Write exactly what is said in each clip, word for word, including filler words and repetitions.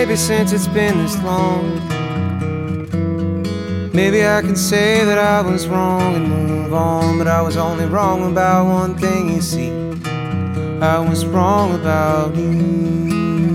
Maybe since it's been this long, maybe I can say that I was wrong and move on. But I was only wrong about one thing, you see. I was wrong about you.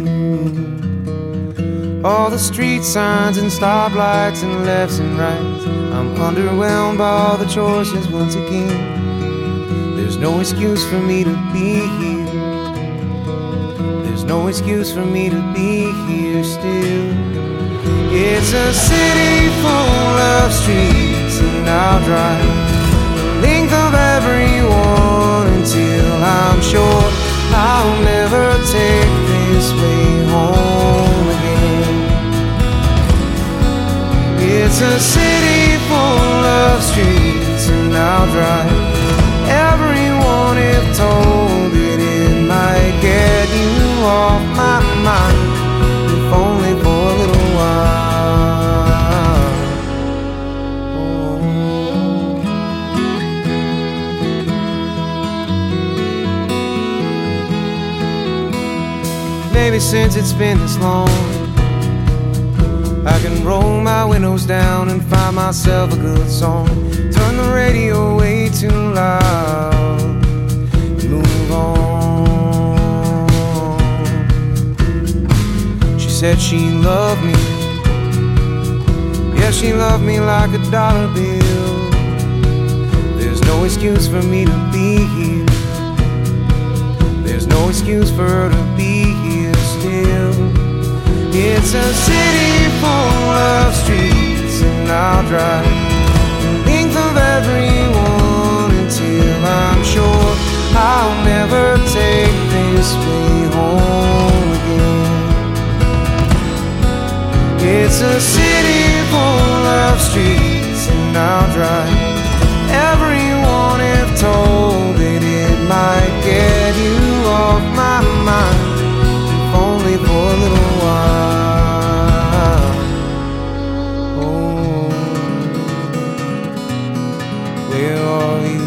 All the street signs and stoplights and lefts and rights, I'm underwhelmed by all the choices once again. There's no excuse for me to be here. There's no excuse for me to be here still. It's a city full of streets, and I'll drive the length of every one until I'm sure I'll never take this way home again. It's a city full of streets, and I'll drive everyone if told that it might get you off my mind, if only for a little while. Oh. Maybe since it's been this long, I can roll my windows down and find myself a good song. Turn the radio way too loud and move on. She said she loved me. Yeah, she loved me like a dollar bill. There's no excuse for me to be here. There's no excuse for her to be here still. It's a city full of streets, and I'll drive the length of every one until I'm sure I'll never take this way home again. It's a city full of streets, and I'll drive everyone if told that it might get you off my mind, if only for a little while. Oh, where are you?